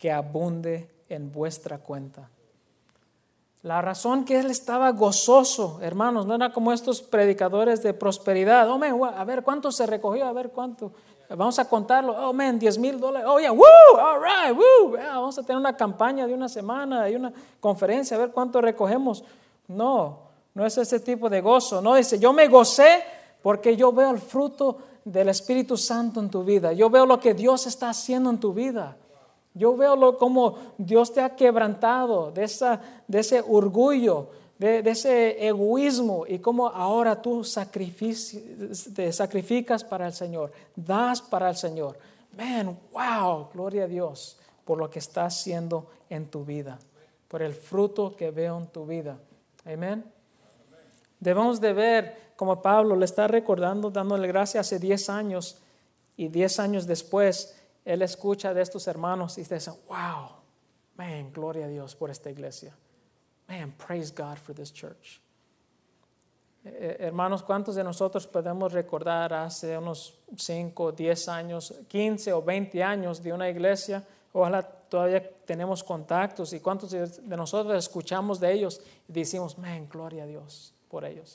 que abunde en vuestra cuenta. La razón que él estaba gozoso, hermanos, no era como estos predicadores de prosperidad. Oh, man, a ver cuánto se recogió, a ver cuánto. Vamos a contarlo. Oh, man, diez mil dólares. Oh, yeah, woo, all right, woo. Yeah, vamos a tener una campaña de una semana, de una conferencia, a ver cuánto recogemos. No, no es ese tipo de gozo. No, dice, yo me gocé porque yo veo el fruto del Espíritu Santo en tu vida. Yo veo lo que Dios está haciendo en tu vida. Yo veo lo, como Dios te ha quebrantado de, esa, de ese orgullo, de, de ese egoísmo y cómo ahora tú te sacrificas para el Señor, das para el Señor. Man, wow, gloria a Dios por lo que está haciendo en tu vida, por el fruto que veo en tu vida. Amén. Debemos de ver como Pablo le está recordando, dándole gracias hace diez años y diez años después. Él escucha de estos hermanos y dice, wow, man, gloria a Dios por esta iglesia. Man, praise God for this church. Eh, hermanos, ¿cuántos de nosotros podemos recordar hace unos cinco, diez años, quince o veinte años de una iglesia? Ojalá todavía tenemos contactos. ¿Y cuántos de nosotros escuchamos de ellos y decimos, man, gloria a Dios por ellos?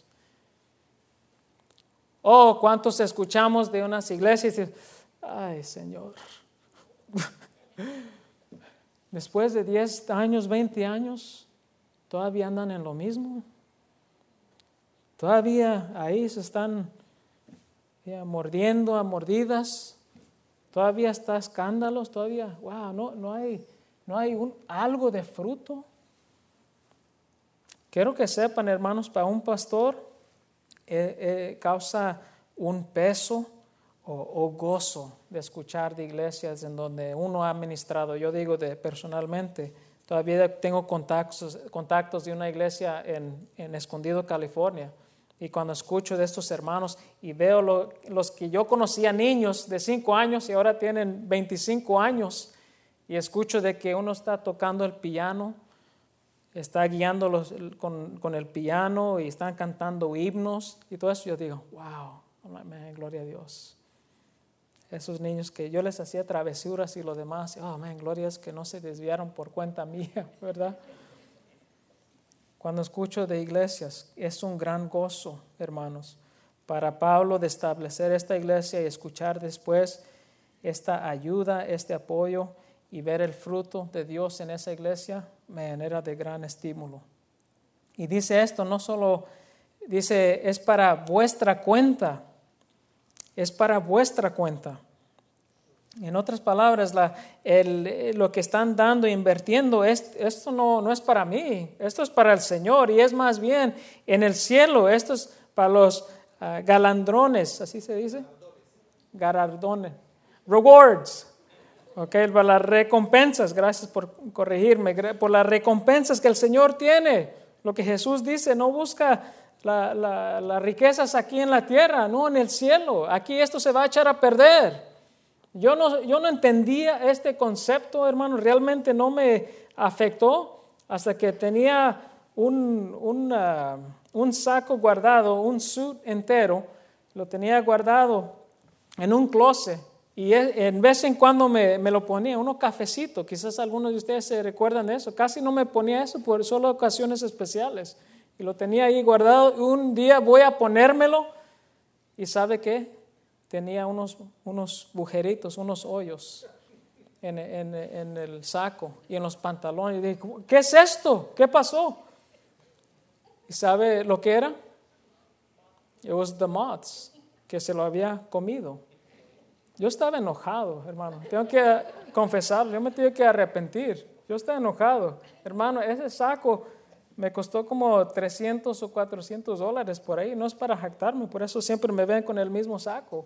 O ¿cuántos escuchamos de unas iglesias y decimos, ay, Señor, después de diez años, veinte años, todavía andan en lo mismo. Todavía ahí se están ya, mordiendo a mordidas. Todavía está escándalos, todavía, wow, no, no hay, no hay un, algo de fruto. Quiero que sepan, hermanos, para un pastor eh, eh, causa un peso O, o gozo de escuchar de iglesias en donde uno ha ministrado. Yo digo de personalmente, todavía tengo contactos, contactos de una iglesia en, en Escondido, California, y cuando escucho de estos hermanos y veo lo, los que yo conocía niños de cinco años y ahora tienen veinticinco años, y escucho de que uno está tocando el piano, está guiándolos con, con el piano y están cantando himnos y todo eso, yo digo, wow, man, gloria a Dios. Esos niños que yo les hacía travesuras y lo demás, oh, man, gloria es que no se desviaron por cuenta mía, ¿verdad? Cuando escucho de iglesias, es un gran gozo, hermanos, para Pablo de establecer esta iglesia y escuchar después esta ayuda, este apoyo y ver el fruto de Dios en esa iglesia, man, era de gran estímulo. Y dice esto, no solo, dice, es para vuestra cuenta, es para vuestra cuenta. En otras palabras, la, el, lo que están dando e invirtiendo, es, esto no, no es para mí, esto es para el Señor y es más bien en el cielo, esto es para los uh, galardones, ¿así se dice? Galardones, rewards, okay, para las recompensas, gracias por corregirme, por las recompensas que el Señor tiene. Lo que Jesús dice, no busca La, la, las riquezas aquí en la tierra, no en el cielo. Aquí esto se va a echar a perder. Yo no, yo no entendía este concepto, hermano, realmente no me afectó hasta que tenía un, un, uh, un saco guardado, un suit entero, lo tenía guardado en un closet y en vez en cuando me, me lo ponía, uno cafecito, quizás algunos de ustedes se recuerdan de eso, casi no me ponía eso por solo ocasiones especiales. Y lo tenía ahí guardado. Un día voy a ponérmelo y ¿sabe qué? Tenía unos, unos agujeritos, unos hoyos en, en, en el saco y en los pantalones. Y dije, ¿qué es esto? ¿Qué pasó? ¿Y sabe lo que era? It was the moths, que se lo había comido. Yo estaba enojado, hermano. Tengo que confesarlo, yo me tengo que arrepentir. Yo estaba enojado. Hermano, ese saco me costó como trescientos o cuatrocientos dólares por ahí. No es para jactarme, por eso siempre me ven con el mismo saco.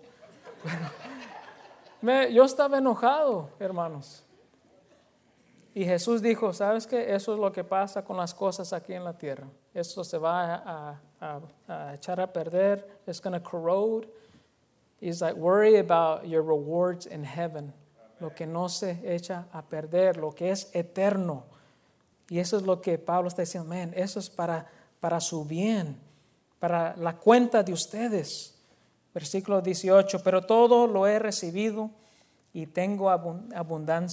me, yo estaba enojado, hermanos. Y Jesús dijo, ¿sabes qué? Eso es lo que pasa con las cosas aquí en la tierra. Eso se va a, a, a echar a perder. It's going to corrode. He's like, worry about your rewards in heaven. Lo que no se echa a perder, lo que es eterno. Y eso es lo que Pablo está diciendo, man, eso es para, para su bien, para la cuenta de ustedes. Versículo dieciocho, pero todo lo he recibido y tengo abundancia.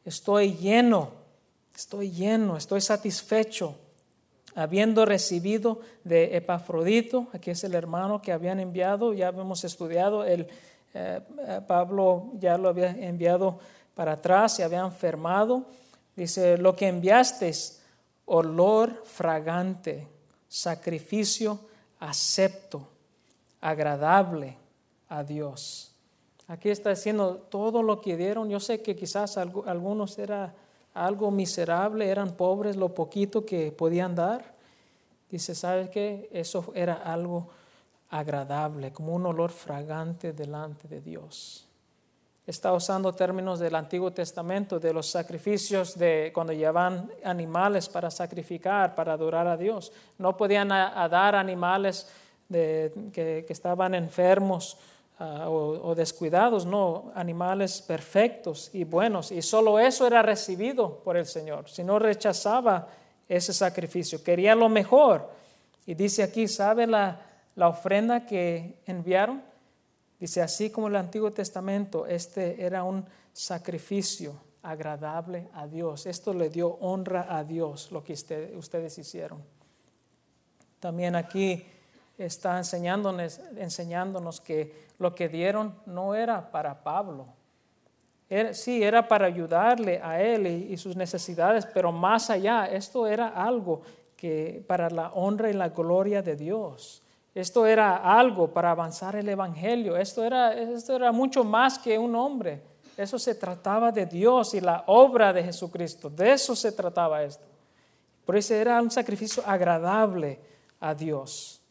estoy lleno, estoy lleno, estoy satisfecho, habiendo recibido de Epafrodito, aquí es el hermano que habían enviado, ya hemos estudiado, el, eh, Pablo ya lo había enviado para atrás, se había enfermado. Dice, lo que enviasteis, olor fragante, sacrificio acepto, agradable a Dios. Aquí está diciendo todo lo que dieron. Yo sé que quizás algunos era algo miserable, eran pobres, lo poquito que podían dar. Dice, ¿sabes qué? Eso era algo agradable, como un olor fragante delante de Dios. Está usando términos del Antiguo Testamento, de los sacrificios de cuando llevaban animales para sacrificar, para adorar a Dios. No podían a, a dar animales de, que, que estaban enfermos uh, o, o descuidados, no, animales perfectos y buenos. Y solo eso era recibido por el Señor. Si no, rechazaba ese sacrificio, quería lo mejor. Y dice aquí, ¿sabe la, la ofrenda que enviaron? Dice, así como el Antiguo Testamento, este era un sacrificio agradable a Dios. Esto le dio honra a Dios, lo que usted, ustedes hicieron. También aquí está enseñándonos, enseñándonos que lo que dieron no era para Pablo. Era, sí, era para ayudarle a él y, y sus necesidades, pero más allá, esto era algo que para la honra y la gloria de Dios. Esto era algo para avanzar el evangelio. Esto era, esto era mucho más que un hombre. Eso se trataba de Dios y la obra de Jesucristo. De eso se trataba esto. Por eso era un sacrificio agradable a Dios.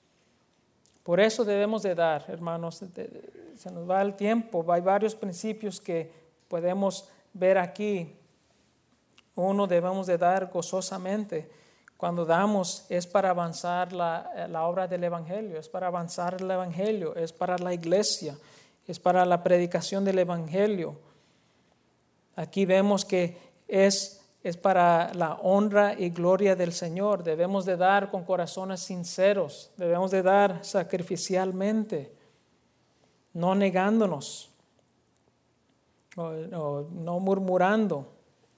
Por eso debemos de dar, hermanos. Se nos va el tiempo. Hay varios principios que podemos ver aquí. Uno, debemos de dar gozosamente. Cuando damos es para avanzar la, la obra del Evangelio, es para avanzar el Evangelio, es para la iglesia, es para la predicación del Evangelio. Aquí vemos que es, es para la honra y gloria del Señor. Debemos de dar con corazones sinceros, debemos de dar sacrificialmente, no negándonos, o, o no murmurando.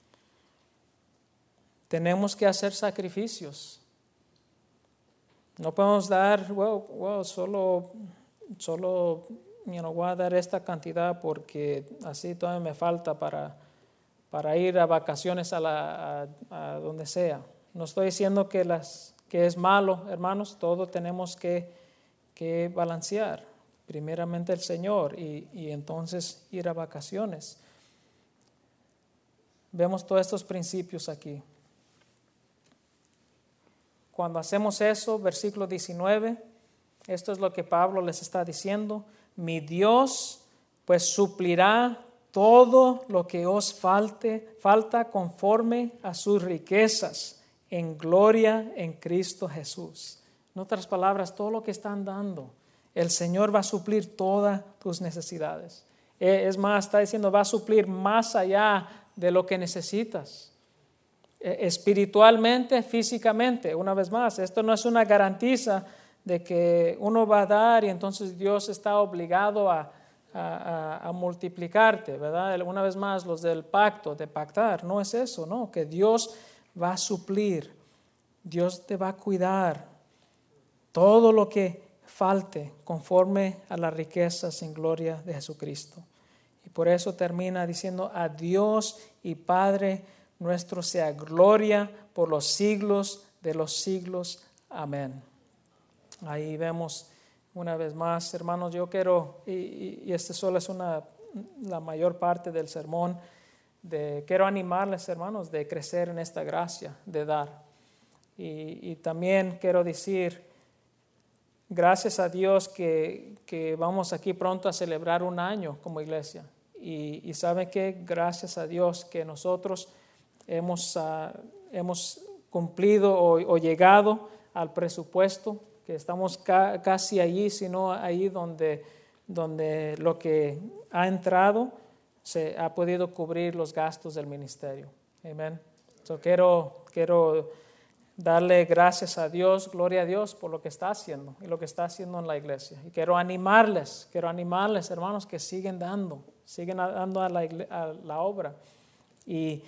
Tenemos que hacer sacrificios. No podemos dar, well, well, solo, solo you know, voy a dar esta cantidad porque así todavía me falta para, para ir a vacaciones a, la, a, a donde sea. No estoy diciendo que, las, que es malo, hermanos, todo tenemos que, que balancear. Primeramente el Señor y, y entonces ir a vacaciones. Vemos todos estos principios aquí. Cuando hacemos eso, versículo diecinueve, esto es lo que Pablo les está diciendo. Mi Dios pues suplirá todo lo que os falte, falta conforme a sus riquezas en gloria en Cristo Jesús. En otras palabras, todo lo que están dando, el Señor va a suplir todas tus necesidades. Es más, está diciendo, va a suplir más allá de lo que necesitas. Espiritualmente, físicamente, una vez más, esto no es una garantía de que uno va a dar y entonces Dios está obligado a, a, a multiplicarte, ¿verdad? Una vez más, los del pacto, de pactar, no es eso, no, que Dios va a suplir, Dios te va a cuidar todo lo que falte conforme a las riquezas en gloria de Jesucristo. Y por eso termina diciendo, a Dios y Padre nuestro sea gloria por los siglos de los siglos. Amén. Ahí vemos una vez más, hermanos, yo quiero, y, y esta solo es una, la mayor parte del sermón, de, quiero animarles, hermanos, de crecer en esta gracia, de dar. Y, y también quiero decir, gracias a Dios que, que vamos aquí pronto a celebrar un año como iglesia. Y, y ¿saben qué? Gracias a Dios que nosotros Hemos, uh, hemos cumplido o, o llegado al presupuesto, que estamos ca- casi allí, sino ahí donde, donde lo que ha entrado se ha podido cubrir los gastos del ministerio. Amén. So, quiero, quiero darle gracias a Dios, gloria a Dios por lo que está haciendo y lo que está haciendo en la iglesia. Y quiero animarles, quiero animarles, hermanos, que siguen dando, siguen dando a la, a la obra. Y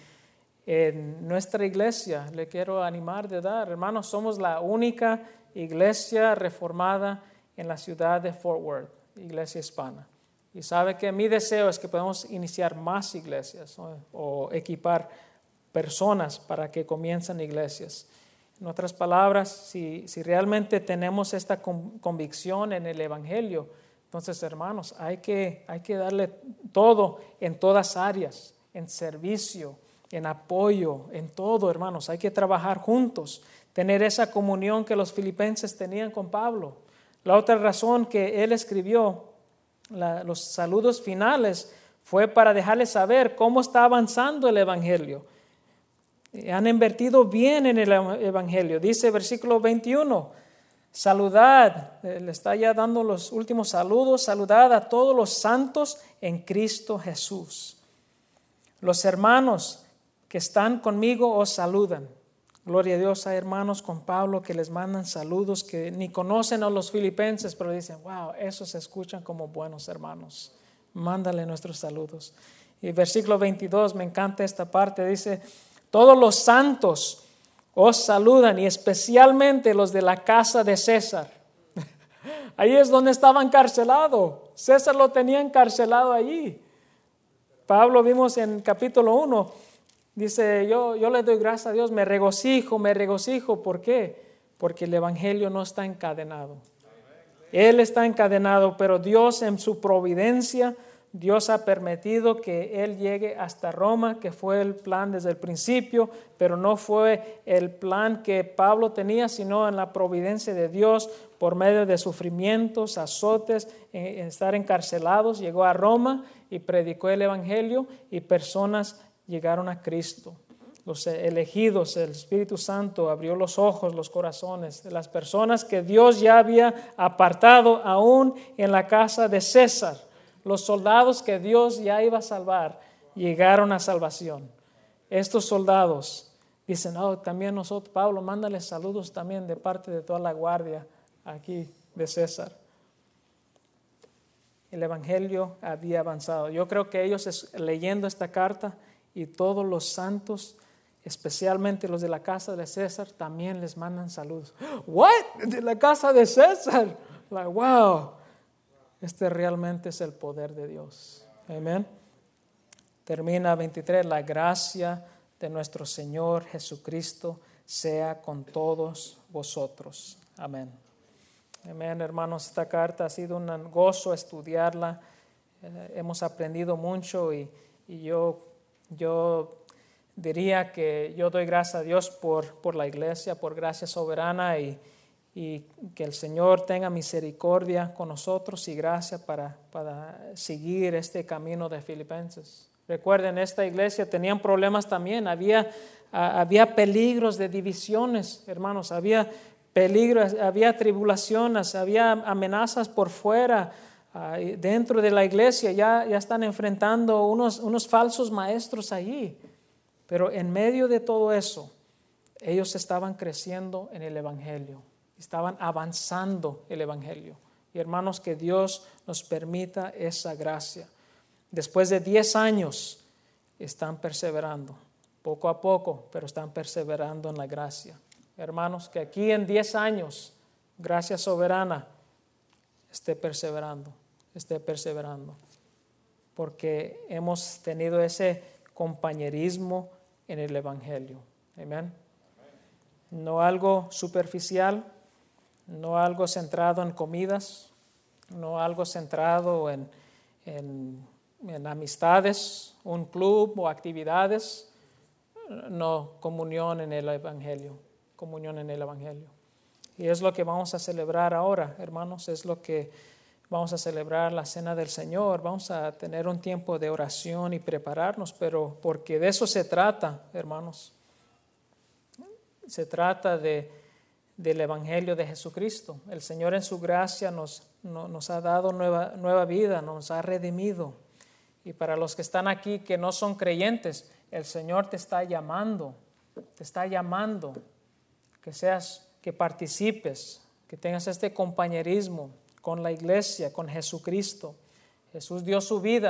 en nuestra iglesia, le quiero animar de dar, hermanos, somos la única iglesia reformada en la ciudad de Fort Worth, iglesia hispana. Y sabe que mi deseo es que podamos iniciar más iglesias, ¿no? O equipar personas para que comiencen iglesias. En otras palabras, si, si realmente tenemos esta convicción en el Evangelio, entonces, hermanos, hay que, hay que darle todo en todas áreas, en servicio, en apoyo, en todo, hermanos. Hay que trabajar juntos, tener esa comunión que los filipenses tenían con Pablo. La otra razón que él escribió la, los saludos finales fue para dejarles saber cómo está avanzando el Evangelio. Han invertido bien en el Evangelio. Dice versículo veintiuno, saludad, le está ya dando los últimos saludos, saludad a todos los santos en Cristo Jesús. Los hermanos que están conmigo os saludan. Gloria a Dios, hay hermanos con Pablo que les mandan saludos que ni conocen a los filipenses, pero dicen, wow, esos se escuchan como buenos hermanos. Mándale nuestros saludos. Y versículo veintidós, me encanta esta parte, dice, todos los santos os saludan y especialmente los de la casa de César. Ahí es donde estaba encarcelado. César lo tenía encarcelado allí. Pablo vimos en capítulo uno, dice, yo, yo le doy gracias a Dios, me regocijo, me regocijo. ¿Por qué? Porque el Evangelio no está encadenado. Él está encadenado, pero Dios en su providencia, Dios ha permitido que Él llegue hasta Roma, que fue el plan desde el principio, pero no fue el plan que Pablo tenía, sino en la providencia de Dios, por medio de sufrimientos, azotes, en estar encarcelados, llegó a Roma y predicó el Evangelio y personas llegaron a Cristo. Los elegidos, el Espíritu Santo abrió los ojos, los corazones de las personas que Dios ya había apartado aún en la casa de César. Los soldados que Dios ya iba a salvar llegaron a salvación. Estos soldados dicen, oh, también nosotros, Pablo, mándale saludos también de parte de toda la guardia aquí de César. El Evangelio había avanzado. Yo creo que ellos leyendo esta carta y todos los santos, especialmente los de la casa de César, también les mandan saludos. ¿What? ¿De la casa de César? Like, wow. Este realmente es el poder de Dios. Amén. Termina veintitrés. La gracia de nuestro Señor Jesucristo sea con todos vosotros. Amén. Amén, hermanos. Esta carta ha sido un gozo estudiarla. Eh, hemos aprendido mucho y, y yo, yo diría que yo doy gracias a Dios por, por la iglesia, por gracia soberana y y que el Señor tenga misericordia con nosotros y gracia para, para seguir este camino de Filipenses. Recuerden, esta iglesia tenían problemas también, había, había peligros de divisiones, hermanos, había peligros, había tribulaciones, había amenazas por fuera, dentro de la iglesia, ya, ya están enfrentando unos, unos falsos maestros allí, pero en medio de todo eso, ellos estaban creciendo en el Evangelio. Estaban avanzando el Evangelio. Y hermanos, que Dios nos permita esa gracia. Después de diez años, están perseverando. Poco a poco, pero están perseverando en la gracia. Hermanos, que aquí en diez años, gracia soberana, esté perseverando, esté perseverando. Porque hemos tenido ese compañerismo en el Evangelio. Amén. No algo superficial, no algo centrado en comidas, no algo centrado en, en, en amistades, un club o actividades, no, comunión en el Evangelio, comunión en el Evangelio. Y es lo que vamos a celebrar ahora, hermanos, es lo que vamos a celebrar la Cena del Señor, vamos a tener un tiempo de oración y prepararnos, pero porque de eso se trata, hermanos. Se trata de del Evangelio de Jesucristo. El Señor en su gracia nos, no, nos ha dado nueva, nueva vida, nos ha redimido. Y para los que están aquí que no son creyentes, el Señor te está llamando, te está llamando que seas, que participes, que tengas este compañerismo con la iglesia, con Jesucristo. Jesús dio su vida,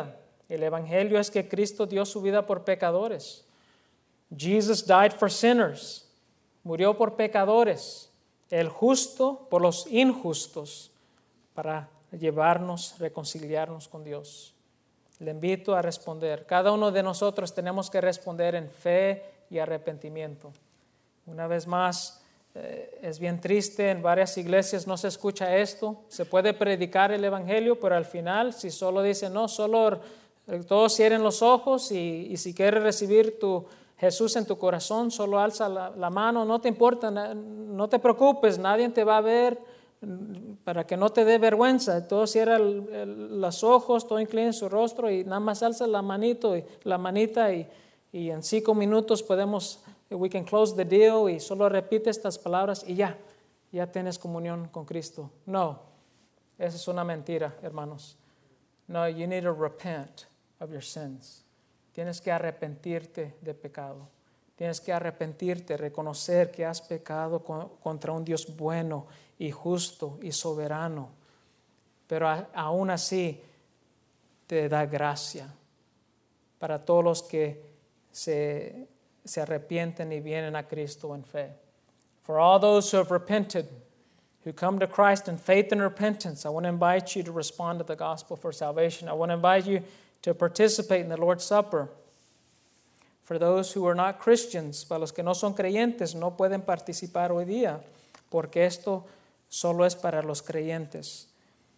El Evangelio es que Cristo dio su vida por pecadores. Jesus died for sinners. Murió por pecadores. El justo por los injustos, para llevarnos, reconciliarnos con Dios. Le invito a responder. Cada uno de nosotros tenemos que responder en fe y arrepentimiento. Una vez más, eh, es bien triste, en varias iglesias no se escucha esto. Se puede predicar el Evangelio, pero al final, si solo dicen, no, solo eh, todos cierren los ojos y, y si quieres recibir tu Jesús en tu corazón, solo alza la, la mano, no te importa, no te preocupes, nadie te va a ver, para que no te dé vergüenza. Todo cierra el, el, los ojos, todo inclina su rostro y nada más alza la manito y la manita y, y en cinco minutos podemos, we can close the deal y solo repite estas palabras y ya, ya tienes comunión con Cristo. No, esa es una mentira, hermanos. No, you need to repent of your sins. Tienes que arrepentirte de pecado. Tienes que arrepentirte, reconocer que has pecado contra un Dios bueno y justo y soberano. Pero aún así te da gracia para todos los que se, se arrepienten y vienen a Cristo en fe. For all those who have repented, who come to Christ in faith and repentance, I want to invite you to respond to the gospel for salvation. I want to invite you to participate in the Lord's Supper. For those who are not Christians, para los que no son creyentes, no pueden participar hoy día, porque esto solo es para los creyentes.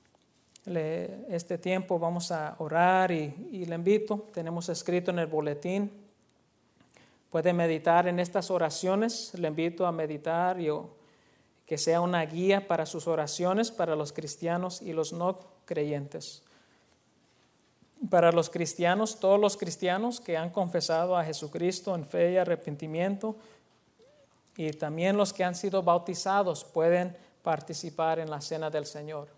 Le, este tiempo vamos a orar y, y le invito, tenemos escrito en el boletín, puede meditar en estas oraciones, le invito a meditar y que sea una guía para sus oraciones, para los cristianos y los no creyentes. Para los cristianos, todos los cristianos que han confesado a Jesucristo en fe y arrepentimiento, y también los que han sido bautizados pueden participar en la cena del Señor.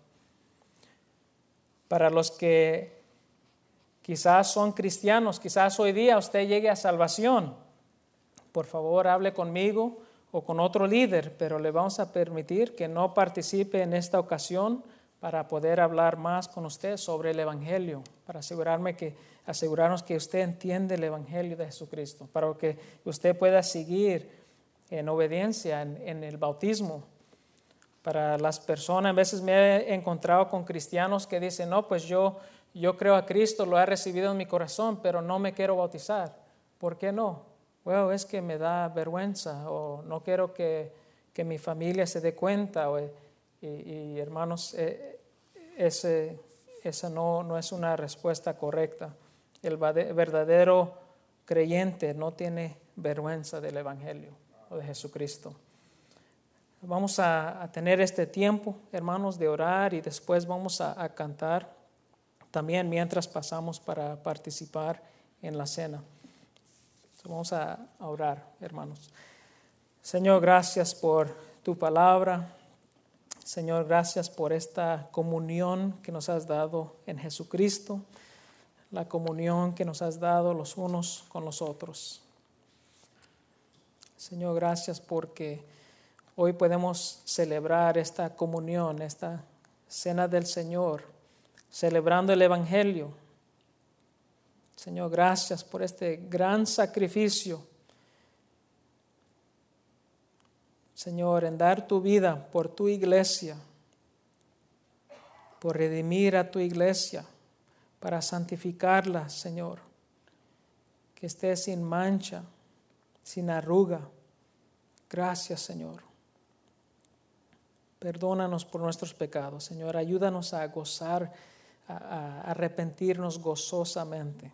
Para los que quizás son cristianos, quizás hoy día usted llegue a salvación, por favor hable conmigo o con otro líder, pero le vamos a permitir que no participe en esta ocasión para poder hablar más con usted sobre el Evangelio, para asegurarme que, asegurarnos que usted entiende el Evangelio de Jesucristo, para que usted pueda seguir en obediencia en, en el bautismo. Para las personas, a veces me he encontrado con cristianos que dicen, no, pues yo, yo creo a Cristo, lo he recibido en mi corazón, pero no me quiero bautizar. ¿Por qué no? Bueno, es que me da vergüenza o no quiero que, que mi familia se dé cuenta. O, y, y hermanos, eh, ese, esa no, no es una respuesta correcta. El verdadero creyente no tiene vergüenza del Evangelio o de Jesucristo. Vamos a, a tener este tiempo, hermanos, de orar y después vamos a, a cantar también mientras pasamos para participar en la cena. Vamos a, a orar, hermanos. Señor, gracias por tu palabra. Señor, gracias por esta comunión que nos has dado en Jesucristo, la comunión que nos has dado los unos con los otros. Señor, gracias porque hoy podemos celebrar esta comunión, esta cena del Señor, celebrando el Evangelio. Señor, gracias por este gran sacrificio, Señor, en dar tu vida por tu iglesia, por redimir a tu iglesia, para santificarla, Señor, que esté sin mancha, sin arruga. Gracias, Señor. Perdónanos por nuestros pecados, Señor. Ayúdanos a gozar, a, a arrepentirnos gozosamente.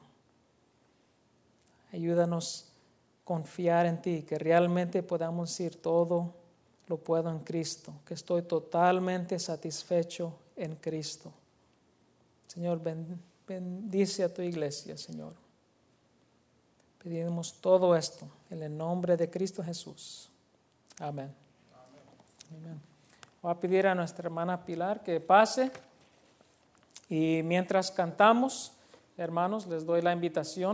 Ayúdanos a confiar en ti, que realmente podamos decir todo lo puedo en Cristo, que estoy totalmente satisfecho en Cristo. Señor, bendice a tu iglesia, Señor. Pedimos todo esto en el nombre de Cristo Jesús. Amén. Amén. Amén. Voy a pedir a nuestra hermana Pilar que pase y mientras cantamos, hermanos, les doy la invitación.